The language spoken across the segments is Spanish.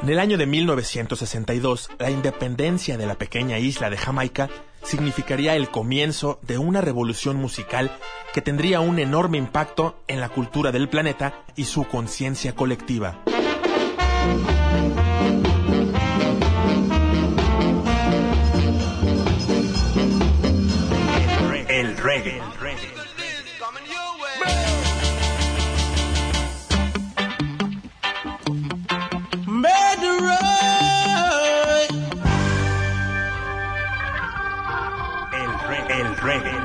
En el año de 1962, la independencia de la pequeña isla de Jamaica significaría el comienzo de una revolución musical que tendría un enorme impacto en la cultura del planeta y su conciencia colectiva. El reggae. El reggae.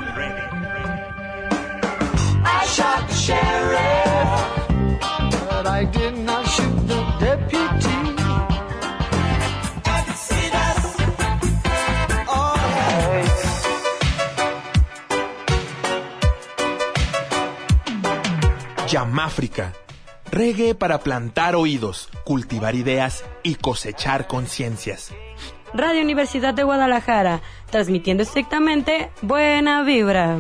I shot the sheriff, but I did not shoot the deputy. I can see that. Oh, Yamáfrica. Reggae para plantar oídos, cultivar ideas y cosechar conciencias. Radio Universidad de Guadalajara, transmitiendo estrictamente buena vibra.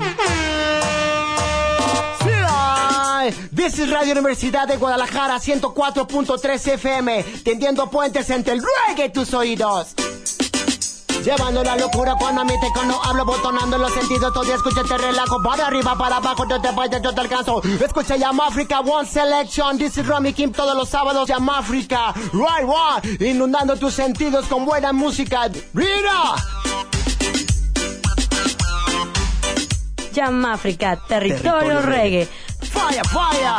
This is Radio Universidad de Guadalajara 104.3 FM, tendiendo puentes entre el reggae y tus oídos. Llevando la locura cuando a mí cuando hablo, botonando los sentidos, todo escucha, te relajo, para arriba, para abajo, yo te voy, yo te alcanzo. Escucha Yamáfrica, One Selection, this is Romy Kim, todos los sábados, Yamáfrica, right one, inundando tus sentidos con buena música. ¡Mira! Yamáfrica, territorio reggae. Fire, fire.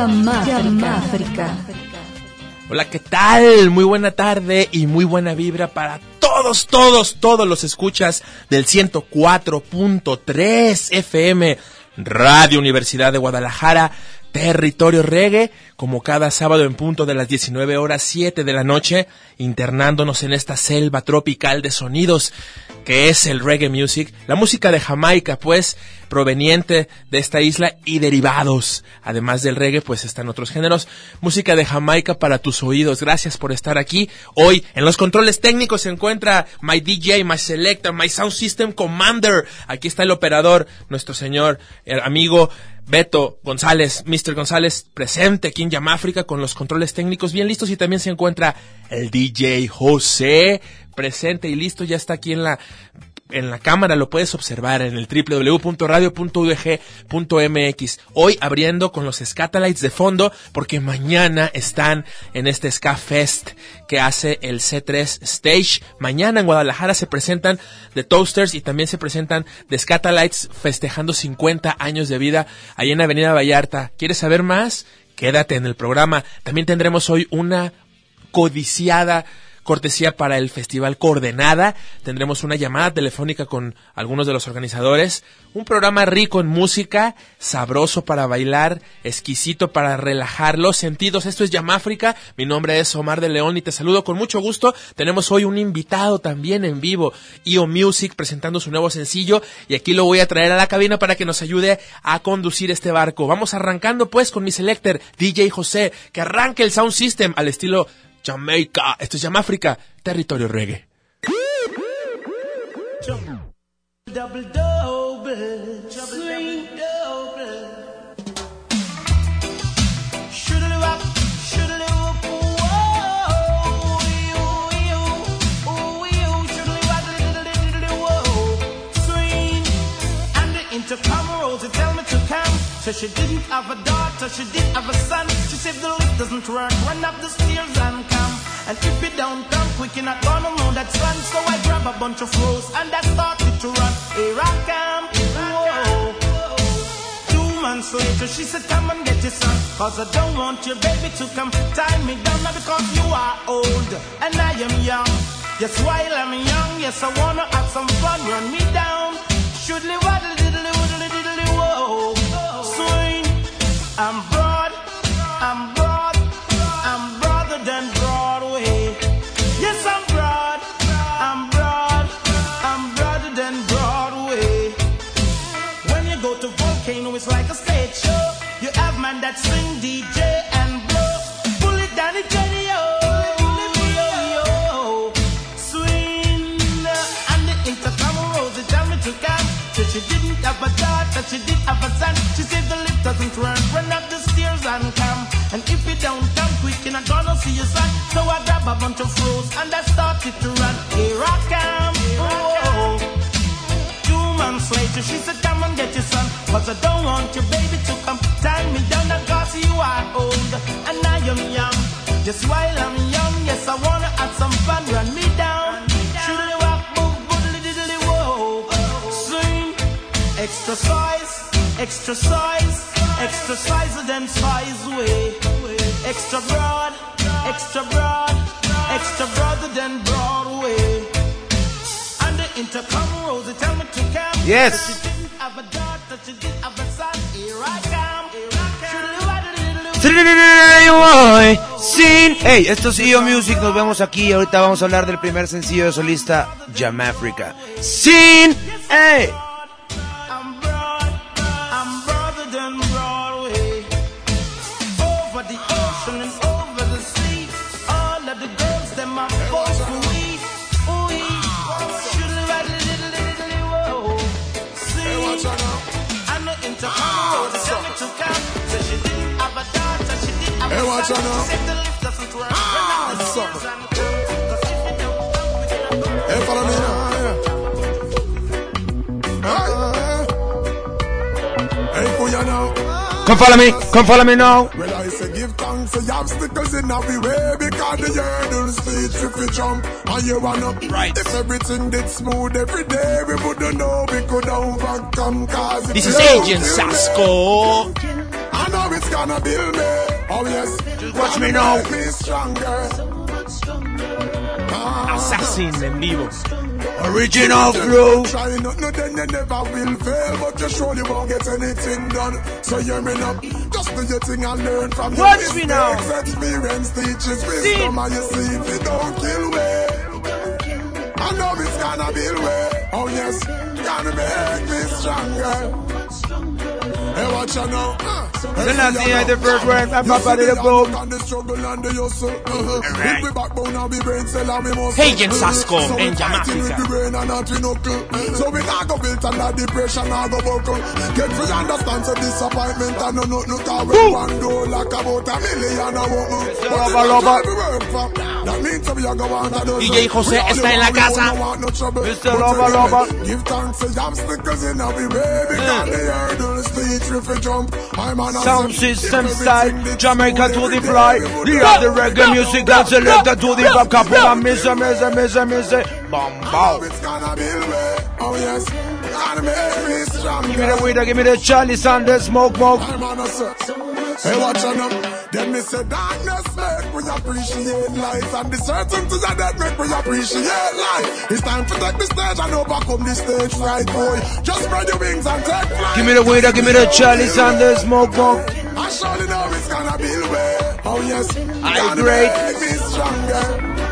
Yamáfrica. Hola, ¿qué tal? Muy buena tarde y muy buena vibra para todos los escuchas del 104.3 FM, Radio Universidad de Guadalajara, Territorio Reggae, como cada sábado en punto de las 19:07 de la noche, internándonos en esta selva tropical de sonidos que es el reggae music, la música de Jamaica, pues, proveniente de esta isla y derivados. Además del reggae, pues están otros géneros. Música de Jamaica para tus oídos. Gracias por estar aquí. Hoy, en los controles técnicos se encuentra my DJ, my selector, my sound system commander. Aquí está el operador, nuestro señor, el amigo Beto González, Mr. González, presente aquí en Yamáfrica con los controles técnicos bien listos, y también se encuentra el DJ José, presente y listo, ya está aquí en la cámara, lo puedes observar en el www.radio.udg.mx. Hoy abriendo con los Scatalites de fondo, porque mañana están en este Ska Fest que hace el C3 Stage. Mañana en Guadalajara se presentan The Toasters y también se presentan The Scatalites festejando 50 años de vida ahí en Avenida Vallarta. ¿Quieres saber más? Quédate en el programa. También tendremos hoy una codiciada cortesía para el Festival Coordenada. Tendremos una llamada telefónica con algunos de los organizadores, un programa rico en música, sabroso para bailar, exquisito para relajar los sentidos. Esto es Yamáfrica, mi nombre es Omar de León y te saludo con mucho gusto. Tenemos hoy un invitado también en vivo, EO Music, presentando su nuevo sencillo, y aquí lo voy a traer a la cabina para que nos ayude a conducir este barco. Vamos arrancando pues con mi selector, DJ José, que arranque el sound system al estilo Jamaica. Esto es Yamáfrica, Territorio Reggae. Double double, swing double. Shoodle up, whoa, shoodle swing. And the intercom rolls, it tell me to come. So she didn't have a daughter, she did have a son. She said the lift doesn't work, run up the stairs and come. And if it don't come quick, you're not gonna know that's fun. So I grab a bunch of rose and I started to run. Here I come, whoa. 2 months later, she said, come and get your son. Cause I don't want your baby to come tie me down. Now because you are old and I am young. Yes, while I'm young, yes, I wanna have some fun. Run me down, shoodly waddle diddly woodly diddly whoa. Swing, I'm broad, I'm broad, I'm broader than Broadway. Yes, I'm broad, I'm broad, I'm broader than Broadway. When you go to Volcano, it's like a stage show. You have man that sing, DJ and blow. Pull it down, it's Jenny, yo. Swing, and the intercom rose, it tell me to come. So she didn't have a daughter, she did have a son. She said the lift doesn't run up the stairs and come. And if you don't come quick, you're not gonna see your son. So I grab a bunch of rose and I started to run. Here I come, oh. 2 months later, she said, come and get your son. Cause I don't want your baby to come tie me down. Cause you are old and I am young. Just while I'm young, yes, I wanna have some fun. Run me down, shoodly walk, move, boodly diddly whoa. Swing, extra size, extra size, extra size than size way. Extra broad, extra broad, extra broader than Broadway. And the intercom rose, they tell me to come. Yes. She didn't have a daughter, she did have a son. Here I come, here I come. Sin. Hey, esto es EO Music, nos vemos aquí. Ahorita vamos a hablar del primer sencillo de solista, Yamáfrica. Sin. Hey. I'm broad, I'm broader than Broadway. Over the ocean and over the sea, all of the girls, them are boys who we, should ride a little, whoa. See, and the intercom rose, tell me to come. So she didn't have a daughter, she did have a son. She said the lift doesn't work, run up the stairs and come. Cause if you don't come, we cannot go. Hey, follow me now. Hey, Kuya now. Come follow me now. Well, I say give thanks for the obstacles in our way, because the hurdles feet if we jump and you wanna. Right. If everything did smooth every day, we wouldn't know we could overcome. Cause This is Agent Sasko. And know it's gonna build me. Oh yes, just watch me now. Make me stronger. Assassin en vivo. Original flow. Try not, no, then you never will fail, but you surely won't get anything done. So hear me now, just do your thing and learn from your Watch me now. Experience teaches wisdom, and you see if it don't kill way. I know it's gonna build way. Oh yes, gonna make me stronger. Hey, watch you now. Then I see the first word, I'm not body to go. Agent Sasco en Jamaica. So we not go build under depression, not go buckle. Get free, understand, so disappointment and no car with one door like about $1 million a woman. That means we are going to do DJ José está en la casa. Mr. Loba. Give thanks to obstacles in every way, because the hurdles teach you to jump. I'm on Sound system style, Jamaica to the fly. The other reggae music that's selected to the back. Couple of miss. Bam, bow. It's gonna be way. Oh yes, gonna make me stronger. Give me the weed, give me the Charlie Sanders smoke. I'm on a set. Hey, watch on them. Then me say darkness make we appreciate life, and the certainty that make we appreciate life. It's time to take the stage and overcome the stage fright, boy. Just spread your wings and take flight. Give me the weed, give me the Charlie Sanders smoke. I surely know it's gonna be the way. Oh yes, I great. Make me stronger.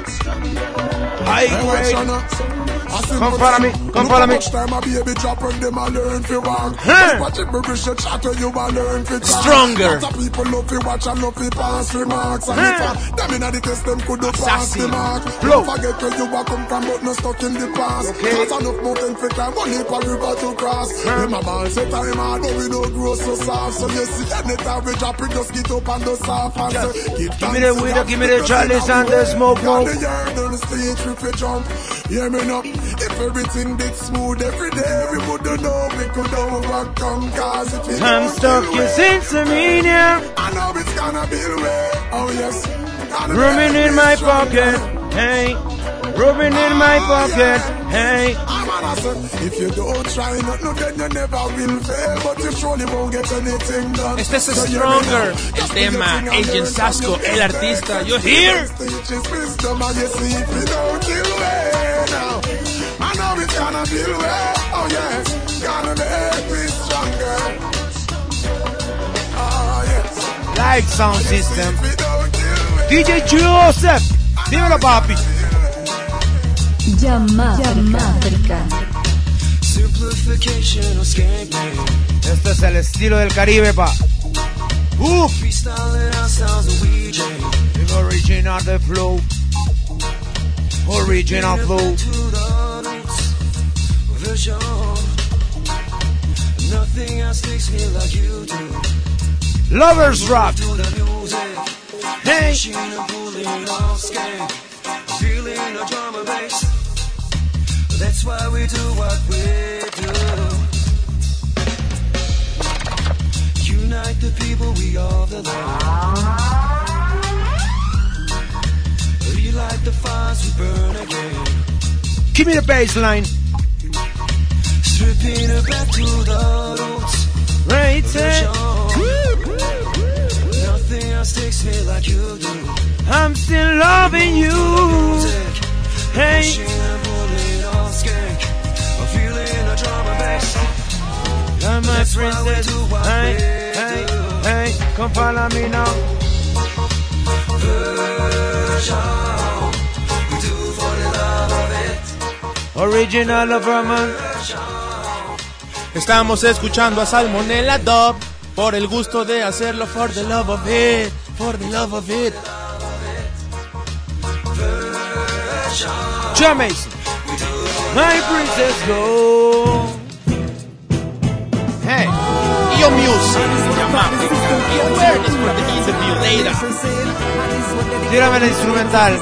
I great. Come follow me. Time a baby drop when them a learn to walk. Watch it, baby, she chat when you a learn to talk. Stronger. Lots of people love to watch and love to pass remarks. And if them inna the test, them could pass the mark. Flow. Don't forget where you a come from, but no stuck in the past. Okay. Cause enough mountain for climb, one heap of river to cross. Them a ball say time hard, but we no grow so soft. So you see anytime we drop it, just get up and do soft and say, Give me the weed, give me the Charlie Sanders smoke. Got the yard on the stage, if you jump. Hear me now. If everything did smooth every day, we wouldn't know we could overcome. Cause if it I'm stuck in Cincinnati. I know it's gonna be the way. Oh yes. Rubbing in my pocket. Hey. Rubbing in my pocket. Hey. If you don't try nothing, then you never will fail. But you surely won't get anything done. Este es Stronger, el tema. Agent Sasco, el artista. You're here. I know it's gonna be the way. Oh yes, gonna make me stronger. Oh yes. Like sound system. DJ Joseph. Dímelo, papi. Jamaica. Este es el estilo del Caribe, pa. Original the flow. Original flow. Nothing else takes me like you do. Lovers Rock. Hey. Feeling a drum and bass. That's why we do what we do. Unite the people, we are the land. Relight the fires, we burn again. Give me the bass line. Stripping it back to the roots. Right, Nothing else takes me like you do. I'm still loving you. Hey. I'm feeling a drum and bass. You're my princess. Hey, hey, hey. Come follow me now. We do for the love of it. Original lover man. Estamos escuchando a Salmonella Dub por el gusto de hacerlo, for the love of it, for the love of it. Jamaica, my princess go. Hey, Yo Music, Jamaica, y awareness for the interview later. tírame la instrumental.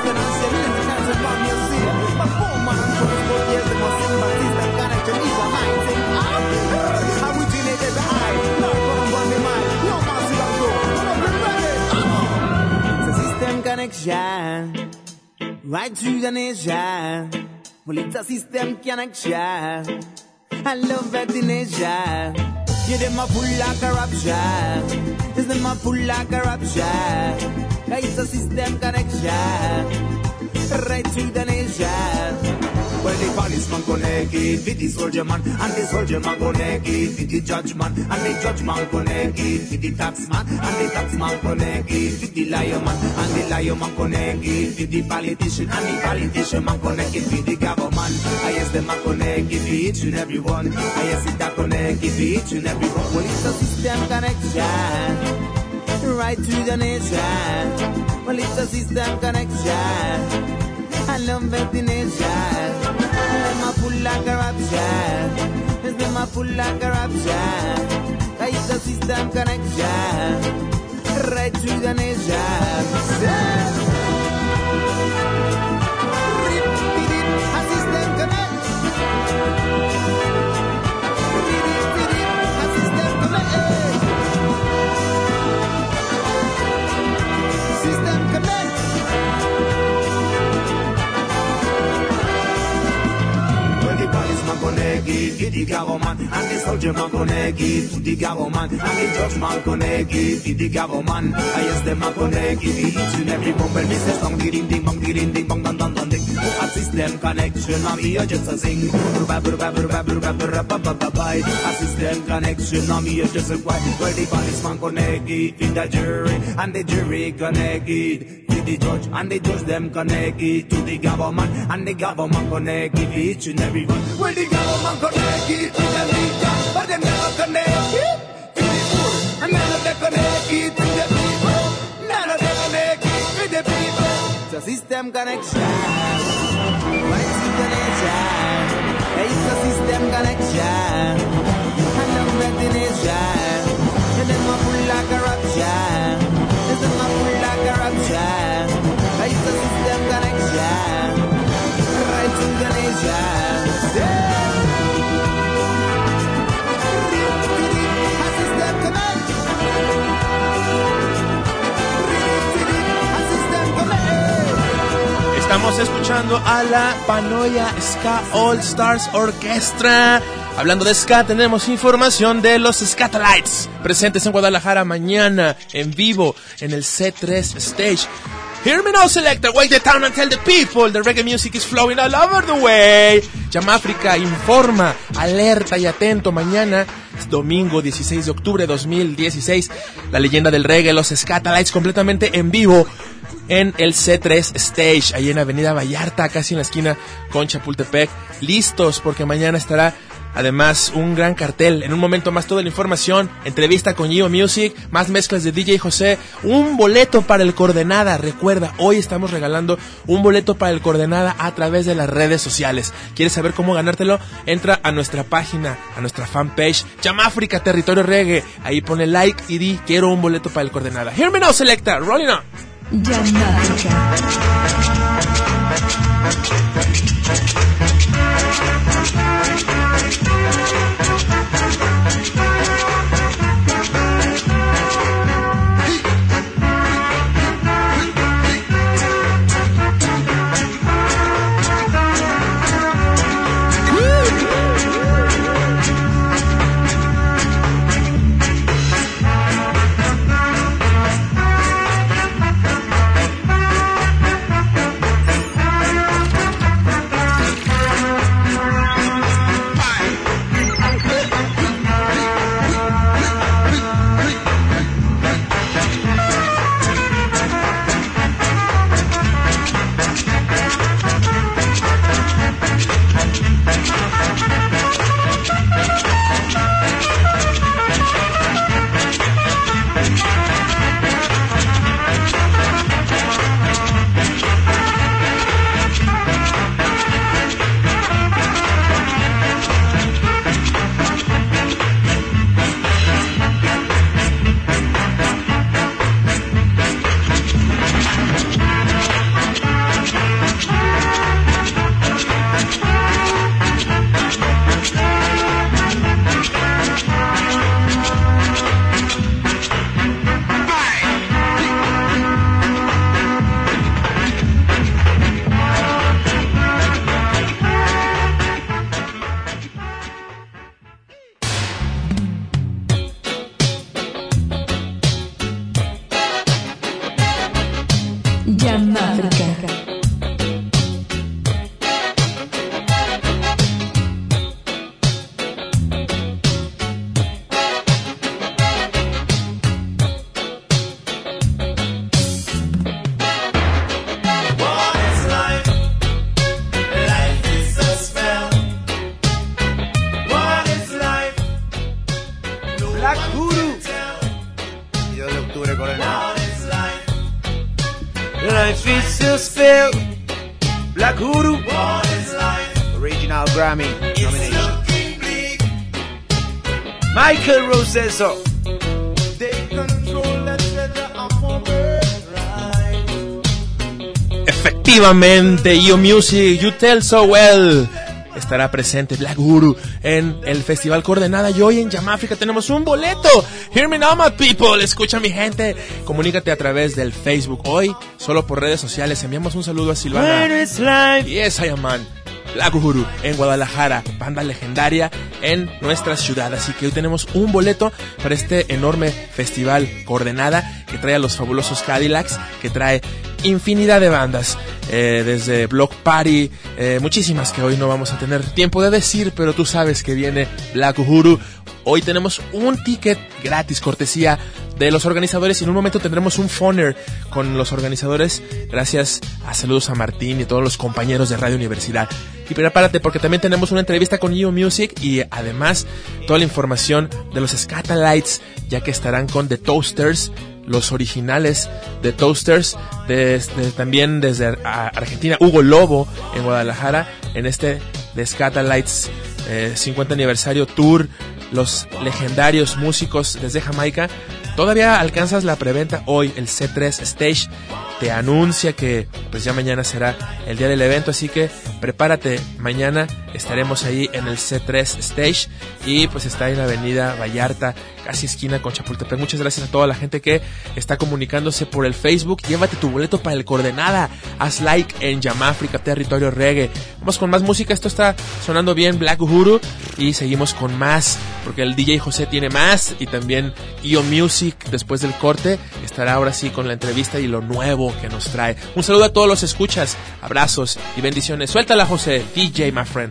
Connection, right through the nation. Well, it's a system connection. I love that the nation. Yeah, them a full of corruption. Yes, them a full of corruption. It's a system connection. Right through the nation. Well, the policeman connect it with the soldier man, and the soldier man connect it with the judge man, and the judge man connect it with the tax man, and the tax man connect it with the liar man, and the liar man connect it with the politician, and the politician man connect it with the government. I yes, them a connect it with each and every one. I yes, it a connect it with each and every one. Well, it's a system connection, right through the nation. Well, it's a system connection. I love the nation. Them a full of corruption. Yes, them a full of corruption. It's a system connection. Right through the nation. A system connection. A system connection. System connection. Man connect it to the government, and the soldier man connect it to the government, and the judge man connect it to the government. I yes, them man connect it each and every one. Well, me say song ding ding bong ding ding bong dong dong dong ding. A system connection, I'm here just a sing. A system connection, I'm here just a quiet. Well, the policeman connect it to the jury, and the jury connect it to the judge, and the judge them connect it to the government, and the government connect it each and every one. Well, the government connect it to the media, but they never connect it to the poor, and none of them connect it to the people. None of them connect it to the people. It's a system connection, right to the nation. It's a system connection, and I'm with the nation. And them are full of corruption. And them are full of corruption. It's a system connection, right to the nation. Estamos escuchando a la Panoia Ska All Stars Orchestra. Hablando de ska, tenemos información de los Skatalites, presentes en Guadalajara mañana en vivo en el C3 Stage. Hear me now, selector. Wake the town and tell the people the reggae music is flowing all over the way. Yamáfrica informa, alerta y atento. Mañana, domingo 16 de octubre de 2016, la leyenda del reggae, los Skatalites, completamente en vivo en el C3 Stage, ahí en Avenida Vallarta, casi en la esquina con Chapultepec. Listos, porque mañana estará además un gran cartel. En un momento más toda la información, entrevista con Gio Music, más mezclas de DJ José, un boleto para el Coordenada. Recuerda, hoy estamos regalando un boleto para el Coordenada a través de las redes sociales. ¿Quieres saber cómo ganártelo? Entra a nuestra página, a nuestra fanpage, Yamáfrica Territorio Reggae. Ahí pone like y di, quiero un boleto para el Coordenada. Hear me now, selecta, rolling on. Yamáfrica. Grammy nomination. Michael Roseso. Efectivamente, Yo Music, You Tell So Well. Estará presente Black Guru en el Festival Coordenada y hoy en Yamáfrica tenemos un boleto. Hear me now, my people. Escucha, mi gente. Comunícate a través del Facebook. Hoy, solo por redes sociales, enviamos un saludo a Silvana. Yes, I am man. Black Guru en Guadalajara, banda legendaria en nuestra ciudad. Así que hoy tenemos un boleto para este enorme Festival Coordenada que trae a los fabulosos Cadillacs, que trae infinidad de bandas, desde Block Party, muchísimas que hoy no vamos a tener tiempo de decir, pero tú sabes que viene Black Guru. Hoy tenemos un ticket gratis, cortesía de los organizadores, y en un momento tendremos un phoner con los organizadores, gracias a saludos a Martín y a todos los compañeros de Radio Universidad. Y prepárate porque también tenemos una entrevista con Yo Music y además toda la información de los Scatalites, ya que estarán con The Toasters, los originales de Toasters, también desde Argentina, Hugo Lobo en Guadalajara, en este The Scatalites 50 aniversario tour, los legendarios músicos desde Jamaica. Todavía alcanzas la preventa hoy. El C3 Stage te anuncia que pues ya mañana será el día del evento, así que prepárate, mañana estaremos ahí en el C3 Stage y pues está en la avenida Vallarta, casi esquina con Chapultepec. Muchas gracias a toda la gente que está comunicándose por el Facebook. Llévate tu boleto para el Coordenada, haz like en Yamáfrica, Territorio Reggae. Vamos con más música, esto está sonando bien, Black Guru, y seguimos con más, porque el DJ José tiene más, y también Yo Music después del corte estará ahora sí con la entrevista y lo nuevo que nos trae. Un saludo a todos los escuchas, abrazos y bendiciones. Suéltala, José, DJ, my friend.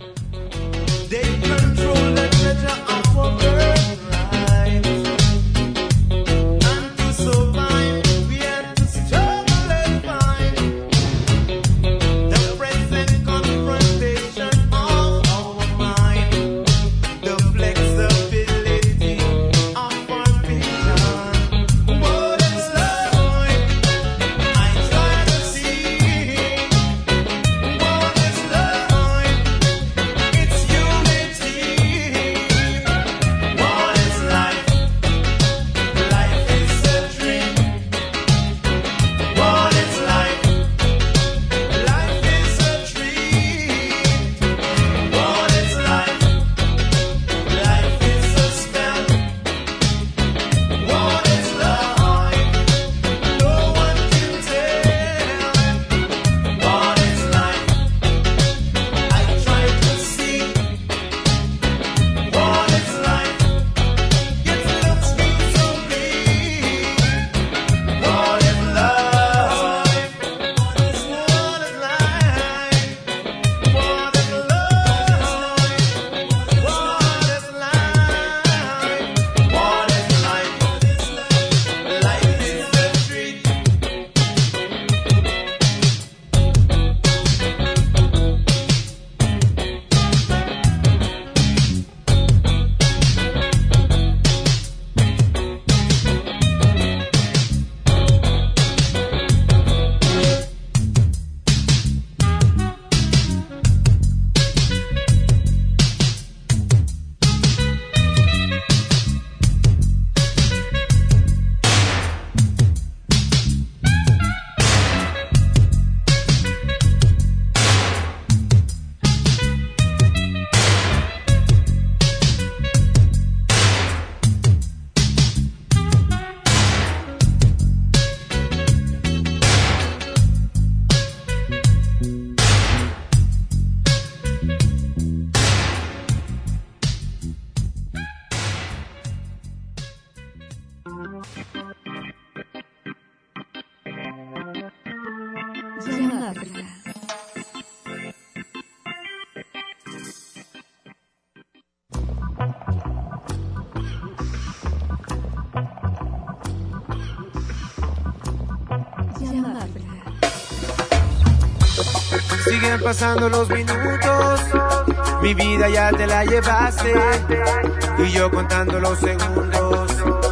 Siguen pasando los minutos, mi vida ya te la llevaste, y yo contando los segundos,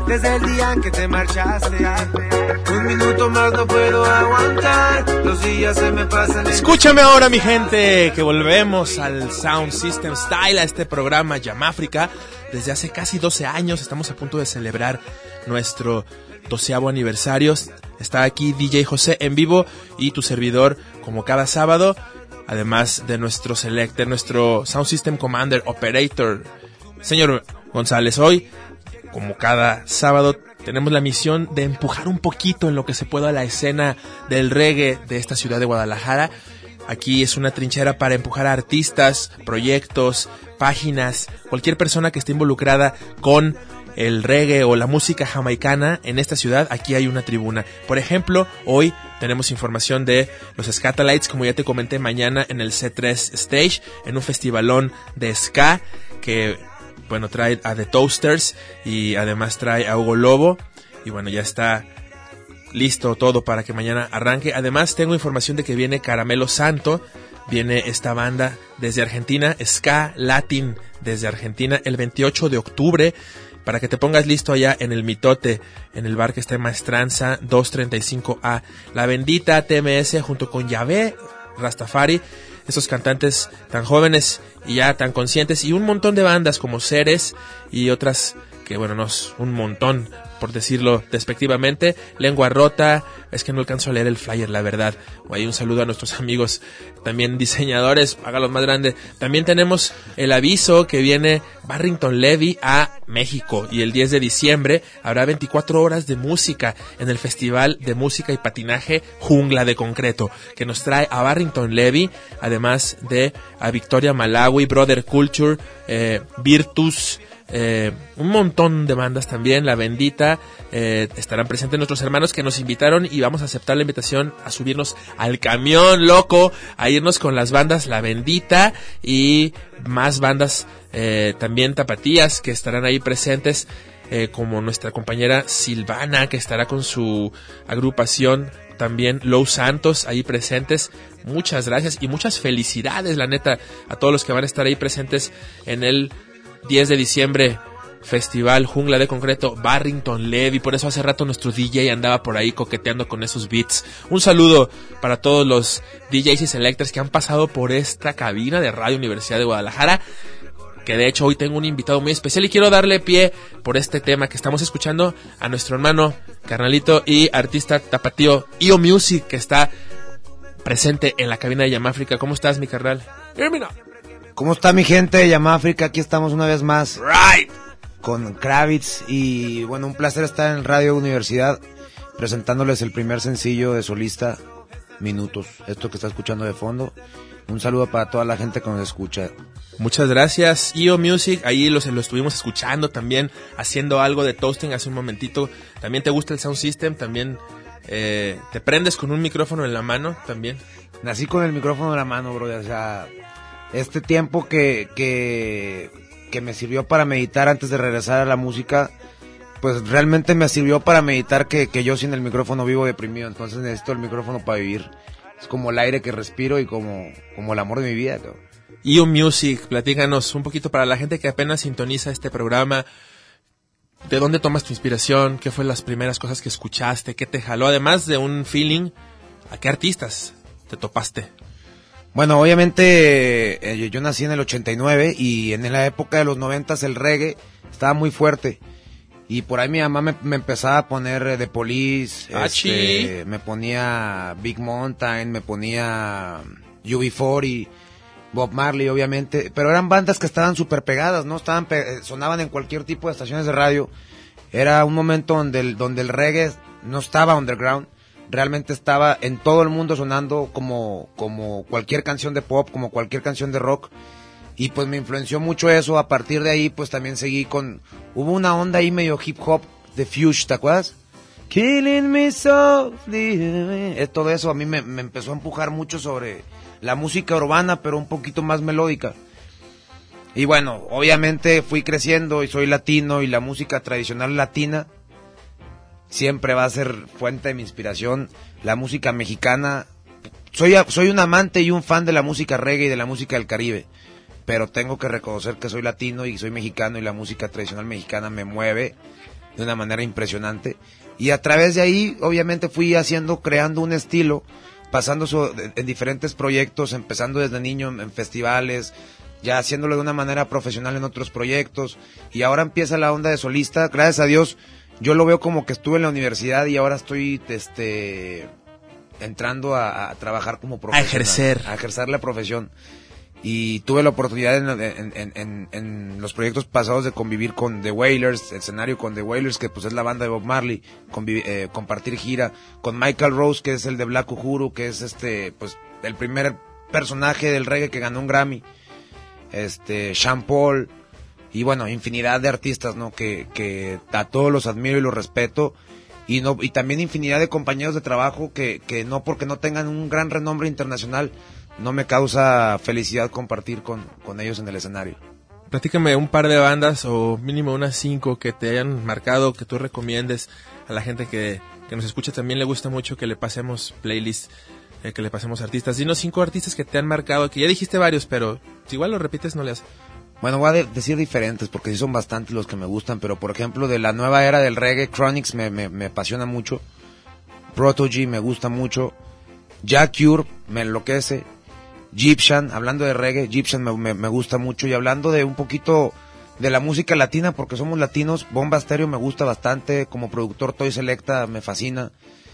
desde el día en que te marchaste. Un minuto más no puedo aguantar, los días se me pasan. Escúchame ahora, mi gente, que volvemos al Sound System Style, a este programa Yamáfrica. Desde hace casi 12 años estamos a punto de celebrar nuestro 12º aniversario. Está aquí DJ José en vivo y tu servidor como cada sábado, además de nuestro selector, nuestro Sound System Commander Operator, señor González. Hoy, como cada sábado, tenemos la misión de empujar un poquito en lo que se pueda la escena del reggae de esta ciudad de Guadalajara. Aquí es una trinchera para empujar a artistas, proyectos, páginas, cualquier persona que esté involucrada con el reggae o la música jamaicana en esta ciudad. Aquí hay una tribuna. Por ejemplo, hoy tenemos información de los Scatalites, como ya te comenté, mañana en el C3 Stage, en un festivalón de ska que, bueno, trae a The Toasters y además trae a Hugo Lobo. Y bueno, ya está listo todo para que mañana arranque. Además, tengo información de que viene Caramelo Santo. Viene esta banda desde Argentina, Ska Latin desde Argentina, el 28 de octubre. Para que te pongas listo allá en el Mitote, en el bar que está en Maestranza 235A. La Bendita, TMS, junto con Yahvé, Rastafari, esos cantantes tan jóvenes y ya tan conscientes, y un montón de bandas como Ceres y otras que, bueno, no es un montón, por decirlo despectivamente. Lengua Rota, es que no alcanzo a leer el flyer, la verdad. Ahí un saludo a nuestros amigos también diseñadores, hágalos más grande. También tenemos el aviso que viene Barrington Levy a México, y el 10 de diciembre habrá 24 horas de música en el Festival de Música y Patinaje Jungla de Concreto, que nos trae a Barrington Levy, además de a Victoria Malawi, Brother Culture, Virtus, un montón de bandas también. La Bendita, estarán presentes nuestros hermanos que nos invitaron, y vamos a aceptar la invitación a subirnos al camión loco, a irnos con las bandas La Bendita y más bandas también tapatías que estarán ahí presentes, como nuestra compañera Silvana, que estará con su agrupación, también Los Santos ahí presentes. Muchas gracias y muchas felicidades, la neta, a todos los que van a estar ahí presentes en el 10 de diciembre, Festival Jungla de Concreto, Barrington Levy. Por eso hace rato nuestro DJ andaba por ahí coqueteando con esos beats. Un saludo para todos los DJs y selectors que han pasado por esta cabina de Radio Universidad de Guadalajara, que de hecho hoy tengo un invitado muy especial, y quiero darle pie por este tema que estamos escuchando a nuestro hermano, carnalito y artista tapatío IO Music, que está presente en la cabina de Yamáfrica. ¿Cómo estás, mi carnal? ¿Cómo está mi gente de Yamáfrica? Aquí estamos una vez más. Right. Con Kravitz, y bueno, un placer estar en Radio Universidad presentándoles el primer sencillo de solista, Minutos, esto que está escuchando de fondo. Un saludo para toda la gente que nos escucha. Muchas gracias, IO Music. Ahí lo estuvimos escuchando también, haciendo algo de toasting hace un momentito. También te gusta el Sound System, también te prendes con un micrófono en la mano también. Nací con el micrófono en la mano, bro. O sea, este tiempo que me sirvió para meditar antes de regresar a la música, pues realmente me sirvió para meditar que yo sin el micrófono vivo deprimido. Entonces necesito el micrófono para vivir. Es como el aire que respiro y como el amor de mi vida, cabrón. IO Music, platícanos un poquito para la gente que apenas sintoniza este programa. ¿De dónde tomas tu inspiración? ¿Qué fue las primeras cosas que escuchaste? ¿Qué te jaló? Además de un feeling, ¿a qué artistas te topaste? Bueno, obviamente yo nací en el 89, y en la época de los 90s el reggae estaba muy fuerte. Y por ahí mi mamá me empezaba a poner The Police, me ponía Big Mountain, me ponía UB40, Bob Marley, obviamente. Pero eran bandas que estaban súper pegadas, ¿no? Sonaban en cualquier tipo de estaciones de radio. Era un momento donde el reggae no estaba underground. Realmente estaba en todo el mundo sonando como cualquier canción de pop, como cualquier canción de rock. Y pues me influenció mucho eso. A partir de ahí pues también seguí hubo una onda ahí medio hip hop de Fuge, ¿te acuerdas? Killing me softly. Todo eso a mí me empezó a empujar mucho sobre la música urbana, pero un poquito más melódica. Y bueno, obviamente fui creciendo y soy latino, y la música tradicional latina siempre va a ser fuente de mi inspiración. La música mexicana, soy un amante y un fan de la música reggae y de la música del Caribe, pero tengo que reconocer que soy latino y soy mexicano, y la música tradicional mexicana me mueve de una manera impresionante. Y a través de ahí, obviamente, fui creando un estilo, pasando en diferentes proyectos, empezando desde niño en festivales, ya haciéndolo de una manera profesional en otros proyectos, y ahora empieza la onda de solista. Gracias a Dios, yo lo veo como que estuve en la universidad y ahora estoy entrando a trabajar como profesional. A ejercer la profesión. Y tuve la oportunidad en los proyectos pasados de convivir con The Wailers, escenario con The Wailers, que pues es la banda de Bob Marley, compartir gira, con Michael Rose, que es el de Black Uhuru, que es pues el primer personaje del reggae que ganó un Grammy, Sean Paul, y bueno, infinidad de artistas, ¿no? Que a todos los admiro y los respeto, y también infinidad de compañeros de trabajo que no porque no tengan un gran renombre internacional, no me causa felicidad compartir con ellos en el escenario. Platícame un par de bandas o mínimo unas 5 que te hayan marcado, que tú recomiendes a la gente que nos escucha. También le gusta mucho que le pasemos playlists, que le pasemos artistas. Dinos 5 artistas que te han marcado, que ya dijiste varios, pero si igual lo repites no le hace. Bueno, voy a decir diferentes porque sí son bastantes los que me gustan, pero por ejemplo de la nueva era del reggae, Chronixx me apasiona mucho, Protoje me gusta mucho, Jah Cure me enloquece, Gyptian, hablando de reggae, Gyptian me gusta mucho, y hablando de un poquito de la música latina, porque somos latinos, Bomba Estéreo me gusta bastante, como productor Toy Selecta me fascina,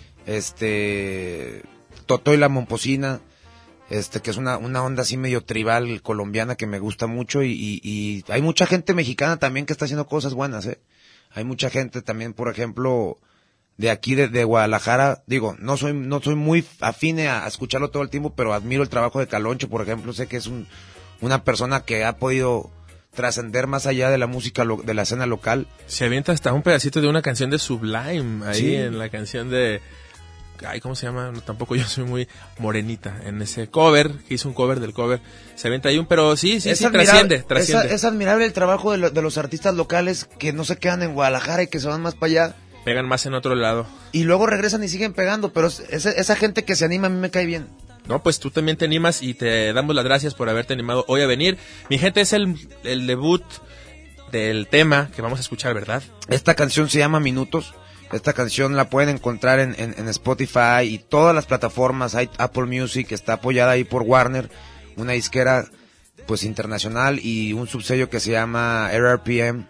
Totoy La Momposina, que es una onda así medio tribal colombiana que me gusta mucho, y hay mucha gente mexicana también que está haciendo cosas buenas, hay mucha gente también, por ejemplo, de aquí de Guadalajara, digo, no soy muy afine a escucharlo todo el tiempo, pero admiro el trabajo de Caloncho, por ejemplo, sé que es una persona que ha podido trascender más allá de la música de la escena local. Se avienta hasta un pedacito de una canción de Sublime ahí, sí, en la canción de... Ay, ¿cómo se llama? No, tampoco yo soy muy morenita. En ese cover, que hizo un cover del cover, se avienta ahí pero sí, trasciende. Es admirable el trabajo de los artistas locales que no se quedan en Guadalajara y que se van más para allá. Pegan más en otro lado. Y luego regresan y siguen pegando, pero esa gente que se anima a mí me cae bien. No, pues tú también te animas y te damos las gracias por haberte animado hoy a venir. Mi gente, es el debut del tema que vamos a escuchar, ¿verdad? Esta canción se llama Minutos. Esta canción la pueden encontrar en Spotify y todas las plataformas. Hay Apple Music, está apoyada ahí por Warner, una disquera pues internacional, y un subsello que se llama RRPM,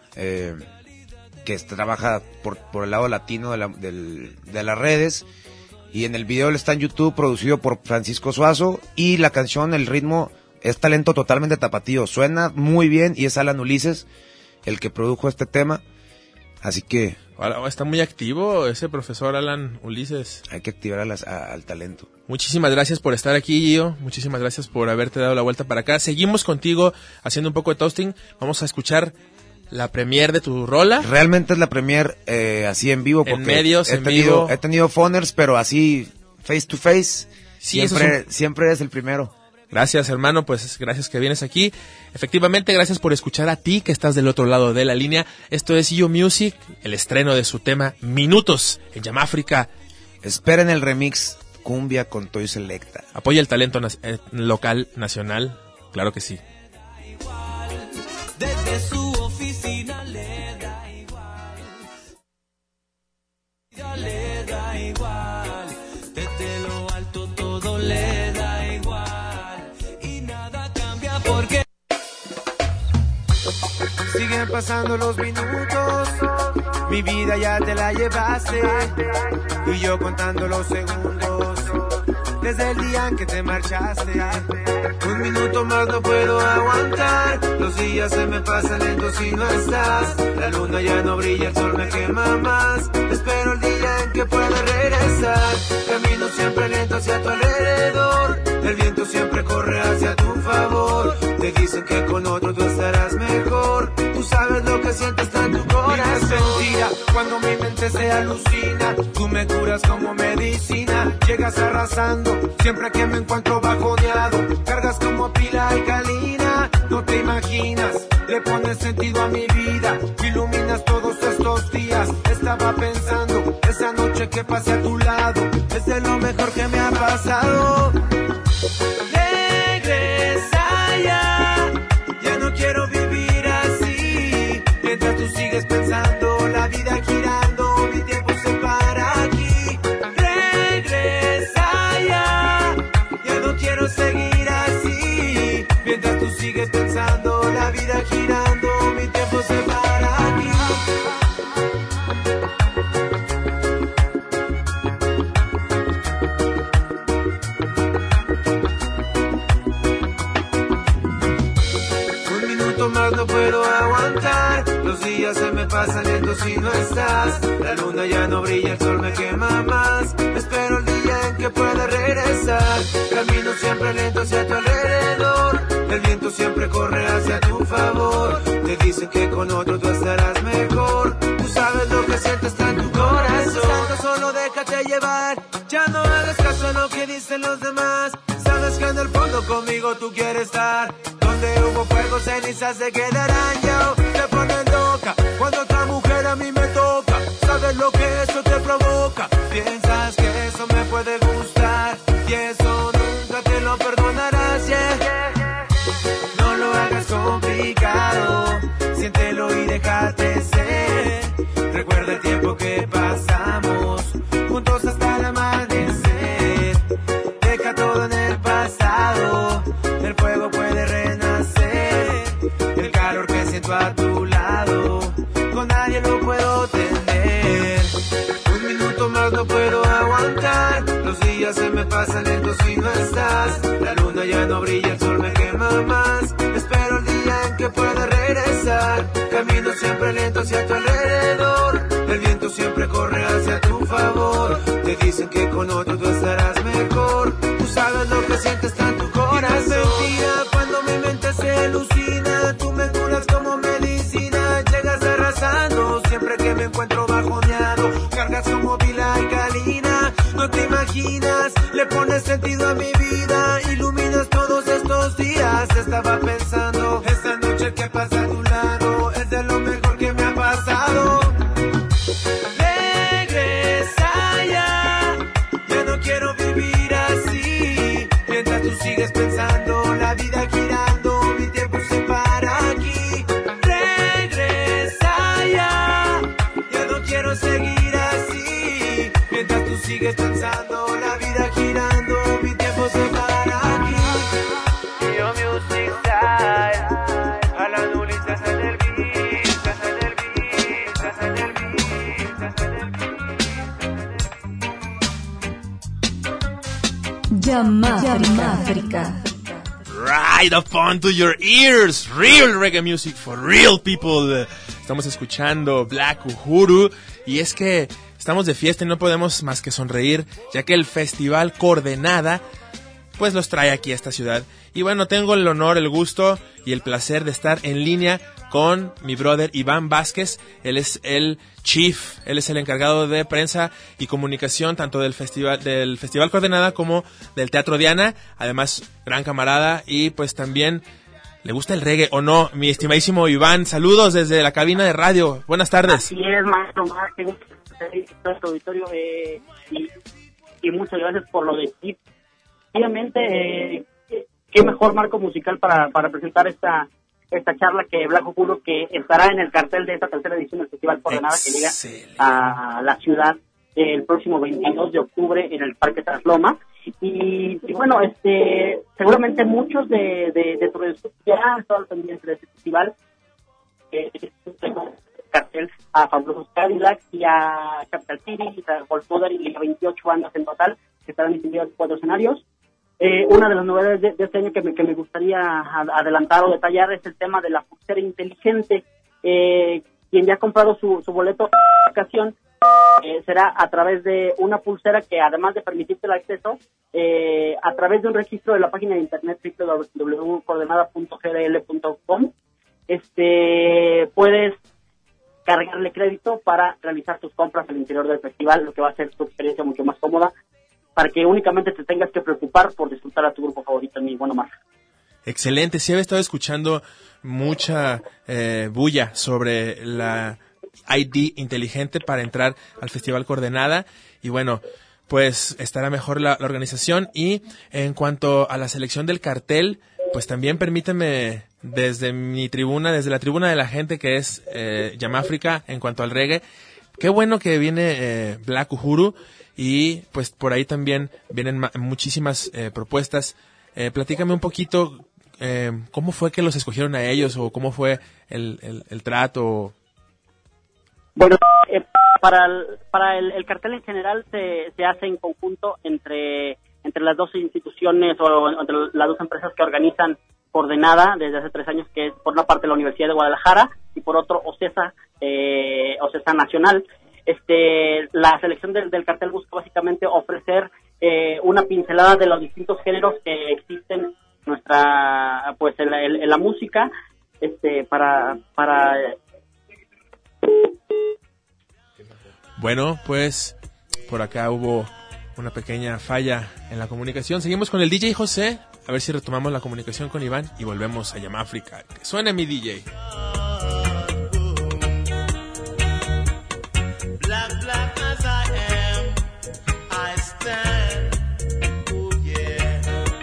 que trabaja por el lado latino de las redes. Y en el video está en YouTube, producido por Francisco Suazo, y la canción, el ritmo, es talento totalmente tapatío, suena muy bien, y es Alan Ulises el que produjo este tema, así que... Está muy activo ese profesor Alan Ulises. Hay que activar al talento. Muchísimas gracias por estar aquí, Gio. Muchísimas gracias por haberte dado la vuelta para acá. Seguimos contigo haciendo un poco de toasting. Vamos a escuchar la premier de tu rola. Realmente es la premier así en vivo, porque en medios, vivo. He tenido phoners, pero así face to face. Sí, siempre es el primero. Gracias, hermano, pues gracias que vienes aquí. Efectivamente, gracias por escuchar a ti que estás del otro lado de la línea. Esto es Gio Music, el estreno de su tema Minutos en Yamáfrica. Esperen el remix Cumbia con Toy Selecta. Apoya el talento local, nacional, claro que sí. Desde su oficina le da igual. Le da igual. Desde lo alto todo le da igual. Y nada cambia porque siguen pasando los minutos, mi vida ya te la llevaste, y yo contando los segundos, desde el día en que te marchaste. Un minuto más no puedo aguantar, los días se me pasan lentos si no estás. La luna ya no brilla, el sol me quema más, espero el día en que pueda regresar. Camino siempre lento hacia tu alrededor, el viento siempre corre hacia tu favor. Te dicen que con otro tú estarás mejor, tú sabes lo que sientes en tu corazón. Es mentira cuando mi mente se alucina, tú me curas como medicina. Llegas arrasando siempre que me encuentro bajoneado, cargas como pila alcalina. No te imaginas, le pones sentido a mi vida, iluminas todos estos días. Estaba pensando, esa noche que pasé a tu lado, es de lo mejor que me ha pasado. Regresa ya no quiero vivir así, mientras tú sigues pensando la vida gira. sigues pensando, la vida girando, mi tiempo se para aquí. Un minuto más no puedo aguantar, los días se me pasan lento si no estás. La luna ya no brilla, el sol me quema más. Espero el día en que pueda regresar. Camino siempre lento hacia tu alrededor, el viento siempre corre hacia tu favor. Te dicen que con otro tú estarás mejor, tú sabes lo que sientes, está en tu corazón. Santo, solo déjate llevar, ya no hagas caso a lo que dicen los demás. Sabes que en el fondo conmigo tú quieres estar. Donde hubo fuego, cenizas se quedarán. Yo te pones loca cuando otra mujer a mí me toca. Sabes lo que eso te provoca. Piensas que eso me puede gustar y eso nunca te lo perdonarás, yeah. No lo hagas complicado, siéntelo y déjate ser. Recuerda el tiempo que pasamos juntos hasta el amanecer. Deja todo en el pasado, el fuego puede renacer. El calor que siento a tu lado, con nadie lo puedo tener. Un minuto más no puedo aguantar, los días se me pasan lentos si no estás. La luna ya no brilla, el sol me quema más. Espero el día en que pueda regresar. Camino siempre lento hacia tu alrededor, el viento siempre corre hacia tu favor. Te dicen que con otro tú estarás mejor, tú sabes lo que sientes, está en tu corazón. Y no es mentira cuando mi mente se alucina, tú me curas como medicina. Llegas arrasando siempre que me encuentro bajoneado, cargas como pila y calina. No te imaginas, le pones sentido a mi vida, iluminas todos estos días. Estaba pensando, esta noche que pasa a tu lado es de lo mejor que me ha pasado. Regresa ya, ya no quiero vivir así. Mientras tú sigues pensando, la vida girando, mi tiempo se para aquí. Regresa ya, ya no quiero seguir así. Mientras tú sigues pensando, la vida girando, mi tiempo se para aquí. Yo music style, a la nulita se hace del beat, se hace del beat, se hace del beat, se hace del beat. Yamáfrica. Right upon to your ears, real reggae music for real people. Estamos escuchando Black Uhuru y es que estamos de fiesta y no podemos más que sonreír, ya que el Festival Coordenada pues los trae aquí a esta ciudad. Y bueno, tengo el honor, el gusto y el placer de estar en línea con mi brother Iván Vázquez. Él es el chief, él es el encargado de prensa y comunicación tanto del Festival Coordenada como del Teatro Diana. Además, gran camarada y pues también le gusta el reggae, ¿o no? Mi estimadísimo Iván, saludos desde la cabina de radio. Buenas tardes. Así es, maestro Márquez, todo este auditorio y muchas gracias por lo de ti. Obviamente, qué mejor marco musical para presentar esta charla que Black Uhuru, que estará en el cartel de esta tercera edición del Festival Coordenada, que llega a la ciudad el próximo 22 de octubre en el Parque Trasloma. Y bueno, seguramente muchos de tu ya han estado pendientes de este festival. Cartel a Fabulosos Cadillac y a Capital City, a Goldmother y a 28 bandas en total que estarán distribuidas en 4 escenarios. Una de las novedades de este año que me gustaría adelantar o detallar es el tema de la pulsera inteligente. Quien ya ha comprado su boleto de ocasión será a través de una pulsera que, además de permitirte el acceso, a través de un registro de la página de internet www.coordenada.grl.com, puedes cargarle crédito para realizar tus compras al interior del festival, lo que va a hacer tu experiencia mucho más cómoda, para que únicamente te tengas que preocupar por disfrutar a tu grupo favorito, mi buen Omar. Excelente, sí había estado escuchando mucha bulla sobre la ID inteligente para entrar al Festival Coordenada y bueno, pues estará mejor la organización. Y en cuanto a la selección del cartel, pues también permíteme desde mi tribuna, desde la tribuna de la gente que es Yamáfrica en cuanto al reggae, qué bueno que viene Black Uhuru y pues por ahí también vienen muchísimas propuestas. Platícame un poquito ¿cómo fue que los escogieron a ellos o cómo fue el trato? Bueno, para el cartel en general se hace en conjunto entre las dos instituciones o entre las dos empresas que organizan Coordenada desde hace 3 años, que es por una parte la Universidad de Guadalajara y por otro OCESA Nacional. La selección del cartel busca básicamente ofrecer una pincelada de los distintos géneros que existen en la música, para Bueno, pues por acá hubo una pequeña falla en la comunicación. Seguimos con el DJ José, a ver si retomamos la comunicación con Iván y volvemos a Yamáfrica. Que suene mi DJ. Black, black as I am, I stand. Oh yeah.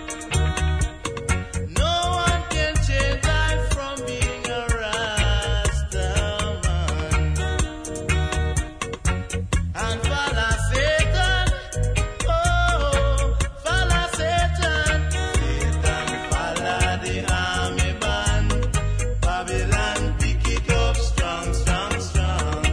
No one can change I from being a Rasta man. And follow Satan, oh, follow Satan. Satan follow the army band. Babylon pick it up strong, strong, strong.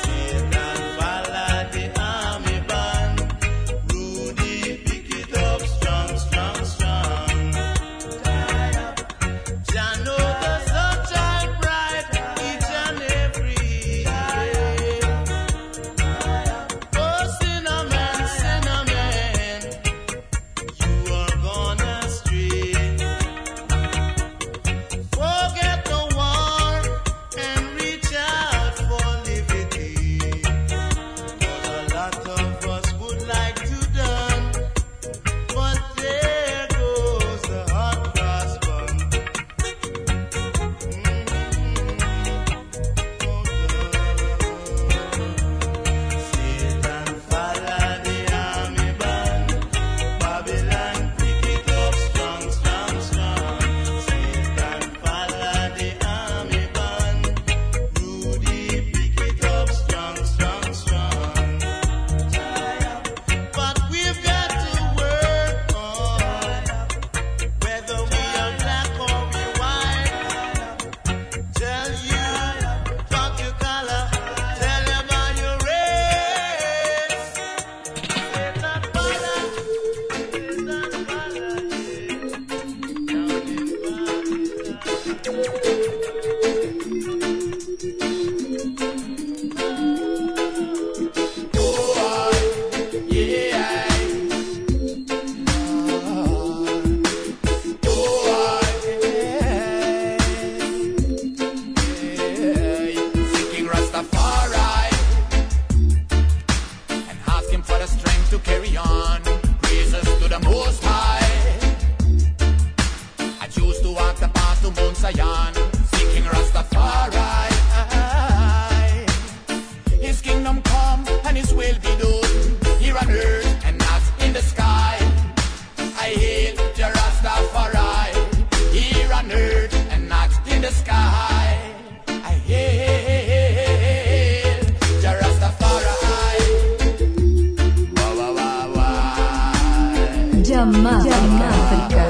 Yamáfrica.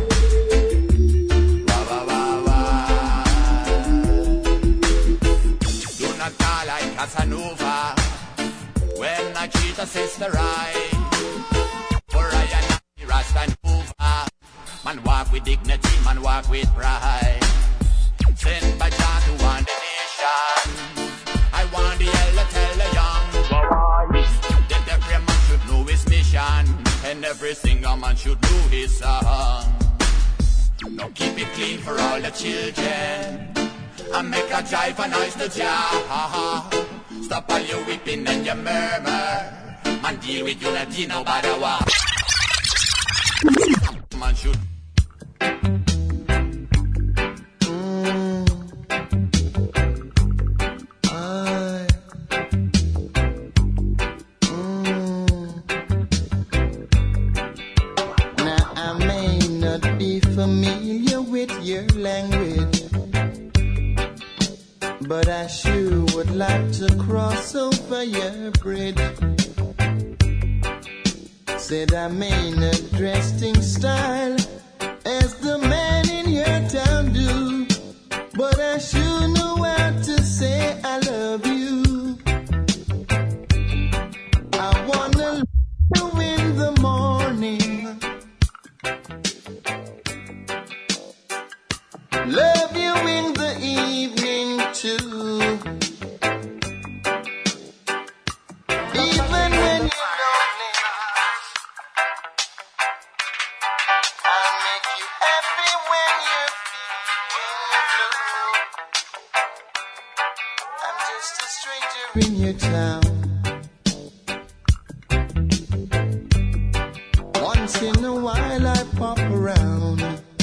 Do not call like Casanova when I treat a sister right. For I am Rasta Nova. Man walk with dignity, man walk with pride. Sent by Jah to warn the nation. I want the elder tell the young that every man should know his mission, and every single man should know his song. Now keep it clean for all the children, and make a jive a noise to Jah. Stop all your weeping and your murmur, and deal with unity, nobody want. Man should. Familiar with your language, but I sure would like to cross over your bridge. Said I may not dressed in style as the man in your but I sure know how to say I love you. I wanna love you in the morning, love you in the evening too. Even when you're lonely, I'll make you happy when you're feeling blue. I'm just a stranger in your town. Once in a while I pop around.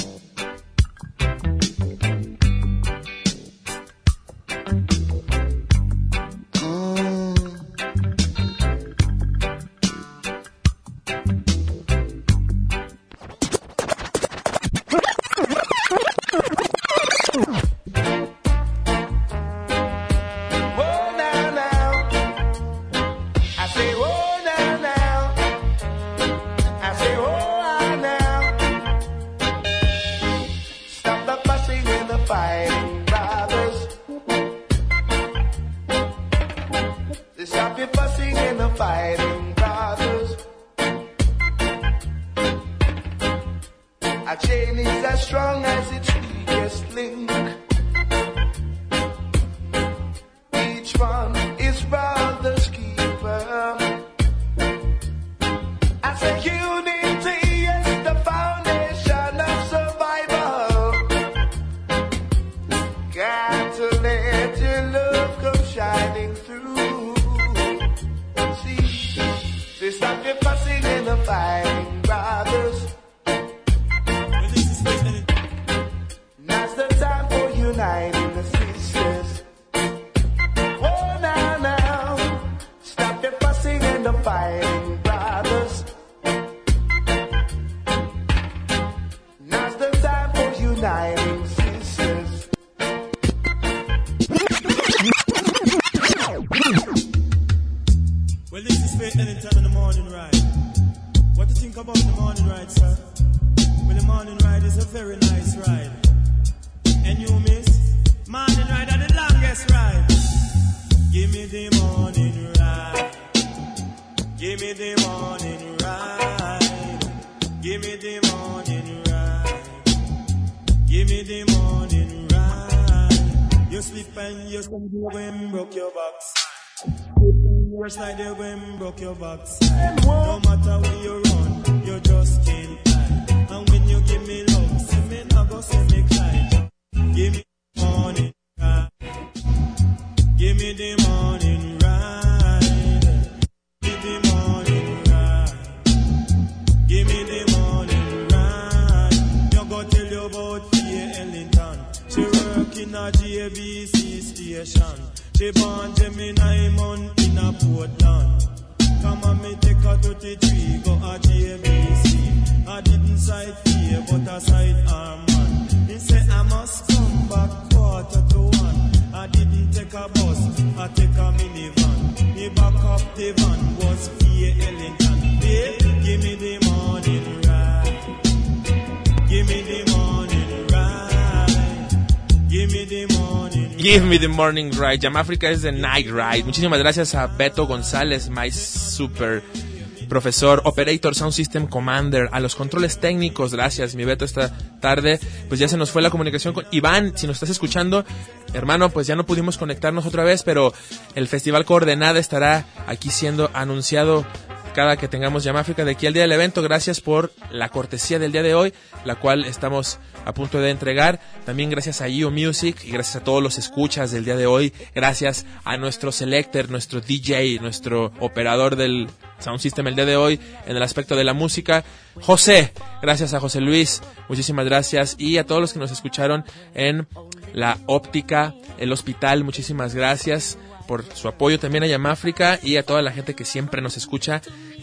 Give me the morning ride. Jamafrica es the night ride. Muchísimas gracias a Beto González, my super profesor, operator, sound system commander, a los controles técnicos. Gracias, mi Beto. Esta tarde pues ya se nos fue la comunicación con Iván. Si nos estás escuchando, hermano, pues ya no pudimos conectarnos otra vez, pero el Festival Coordenada estará aquí siendo anunciado cada que tengamos Jamafrica de aquí al día del evento. Gracias por la cortesía del día de hoy, la cual estamos a punto de entregar. También gracias a IO Music y gracias a todos los escuchas del día de hoy. Gracias a nuestro selector, nuestro DJ, nuestro operador del sound system el día de hoy en el aspecto de la música, José. Gracias a José Luis, muchísimas gracias. Y a todos los que nos escucharon en la óptica, el hospital, muchísimas gracias por su apoyo también a Jamafrica y a toda la gente que siempre nos escucha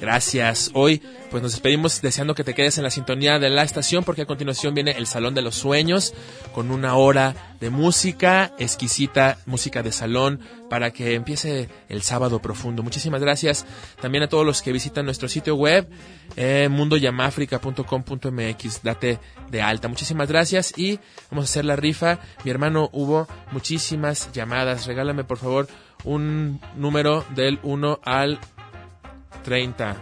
Gracias. Hoy pues nos despedimos deseando que te quedes en la sintonía de la estación, porque a continuación viene el Salón de los Sueños con una hora de música exquisita, música de salón, para que empiece el sábado profundo. Muchísimas gracias también a todos los que visitan nuestro sitio web, mundoyamafrica.com.mx. Date de alta. Muchísimas gracias y vamos a hacer la rifa. Mi hermano Hugo, muchísimas llamadas. Regálame por favor un número del 1 al 30.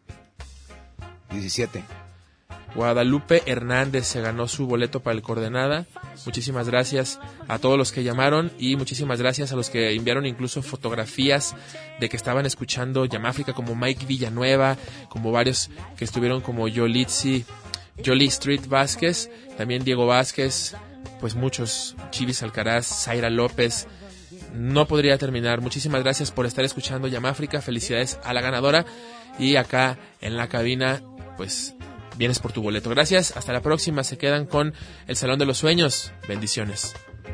17. Guadalupe Hernández se ganó su boleto para el Coordenada. Muchísimas gracias a todos los que llamaron y muchísimas gracias a los que enviaron incluso fotografías de que estaban escuchando Yamáfrica, como Mike Villanueva, como varios que estuvieron, como Jolie Street Vázquez, también Diego Vázquez, pues muchos, Chivis Alcaraz, Zaira López. No podría terminar. Muchísimas gracias por estar escuchando Yamáfrica. Felicidades a la ganadora. Y acá en la cabina, pues vienes por tu boleto. Gracias. Hasta la próxima. Se quedan con el Salón de los Sueños. Bendiciones.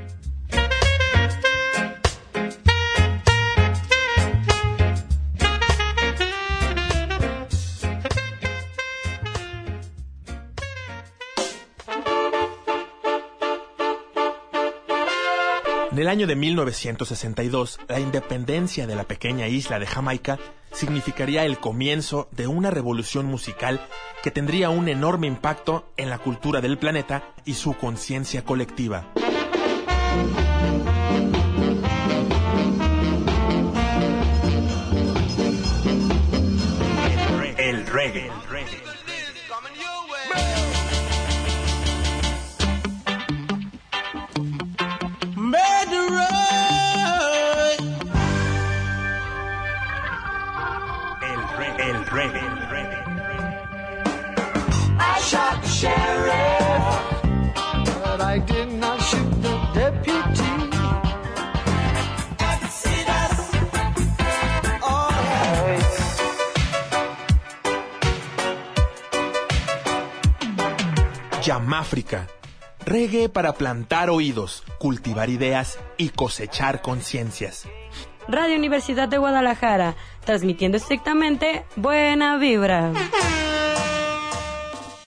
En el año de 1962, la independencia de la pequeña isla de Jamaica significaría el comienzo de una revolución musical que tendría un enorme impacto en la cultura del planeta y su conciencia colectiva. El reggae. El reggae. I shot the sheriff, but I did not shoot the deputy. I can see that. All right. Yamáfrica. Reggae para plantar oídos, cultivar ideas y cosechar conciencias. Radio Universidad de Guadalajara, transmitiendo estrictamente buena vibra.